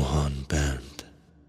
موهان بند.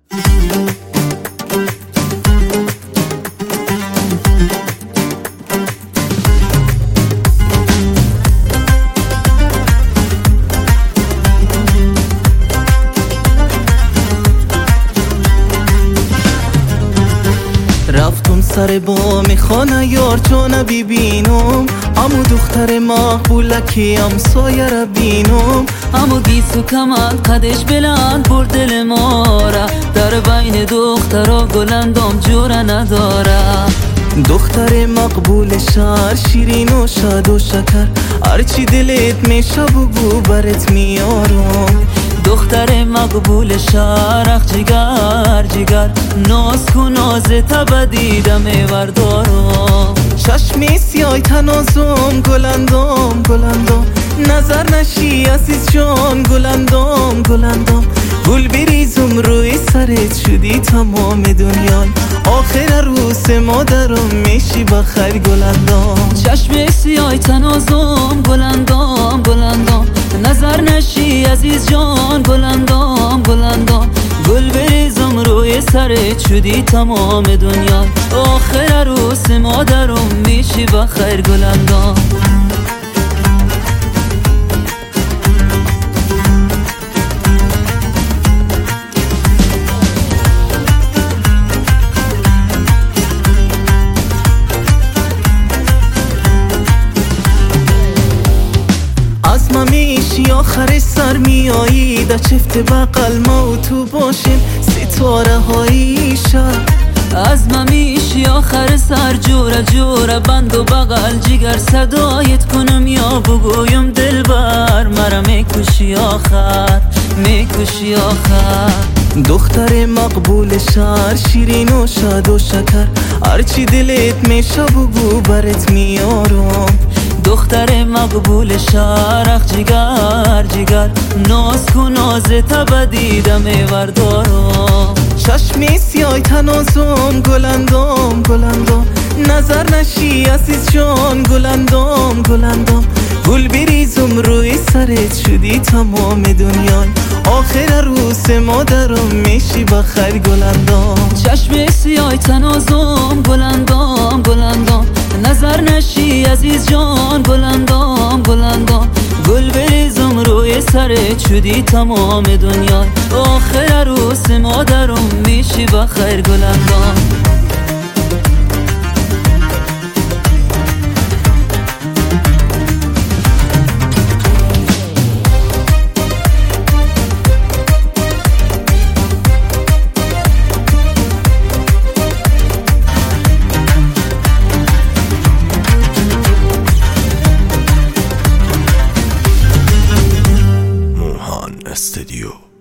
رفتم سر بام خانه یار جان ببینم، امو دختر مقبولکی همسایه را بینم. امو گیسو کمند قدش بلند بر دل ما را، در بین دخترها گلندام جوره نداره. دختر مقبول شهر شیرین و شاد و شکر، هرچی دلت میشه بگو برات میارم. دختر مقبول شهر اخ جگر جگر، ناز کن نازت بدیدم بردارم. چشمی سیای تنازم گلندام گلندام، نظر نشی عزیز جان گلندام گلندام. گل بریزم روی سرت شدی تمام دنیا، آخر عروس مادرم میشی بخیر گلندام. چشم سیای تنازم گلندام گلندام، نظر نشی عزیز جان گلندام گلندام. گل بریزم روی سرت شدی تمام دنیا، آخر عروس مادرم میشی بخیر گلندام. از ما میشی آخر سر میایی، در چفت بقل ما و تو باشیم ستاره های شب. از ما میشی آخر سر جوره جوره بند و بغل جگر صدایت کنم یا بگویم دلبر مرا میکشی آخر میکشی آخر. دختر مقبول شهر شیرین و شاد و شکر، هرچی دلت میشه بگو برات میارم. دختر مقبول شهر اخ جگر جگر، ناز کن نازت بدیدم بردارم. چشمی سیای تنازم گلندام گلندام، نظر نشی عزیز جان گلندام گلندام. گل بریزم روی سرت شدی تمام دنیا، آخر عروس مادرم میشی بخیر گلندام. چشم سیای تنازم گلندام گلندام، نظر نشی عزیز جان گلندام گلندام. گل بریزم روی سرت شدی تمام دنیا، آخر عروس مادرم میشی بخیر گلندام. موهان استودیو.